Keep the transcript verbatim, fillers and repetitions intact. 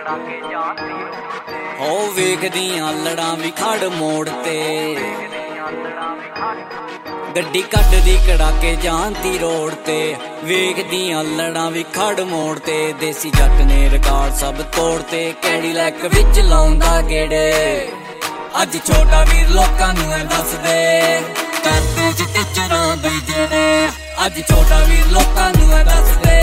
ਹੋ ਵੇਖਦੀਆਂ ਲੜਾਂ ਵੀ ਖੜ ਮੋੜ ਤੇ, ਗੱਡੀ ਕੱਢਦੀ ਕੜਾਕੇ ਜਾਂਦੀ ਰੋਡ ਤੇ, ਵੇਖਦੀਆਂ ਲੜਾਂ ਵੀ ਖੜ ਮੋੜ ਤੇ। ਦੇਸੀ ਜੱਟ ਨੇ ਰਿਕਾਰਡ ਸਭ ਤੋੜ ਤੇ, ਕੈਡੀਲੈਕ ਵਿੱਚ ਲਾਉਂਦਾ ਗੇੜੇ। ਅੱਜ ਛੋਟਾ ਵੀਰ ਲੋਕਾਂ ਨੂੰ ਐ ਦੱਸ ਦੇ, ਕਰਦੇ ਚ ਟਿਚਰਾਂ ਬਈ ਜਿਹੜੇ। ਅੱਜ ਛੋਟਾ ਵੀਰ ਲੋਕਾਂ ਨੂੰ ਐ ਦੱਸ ਦੇ,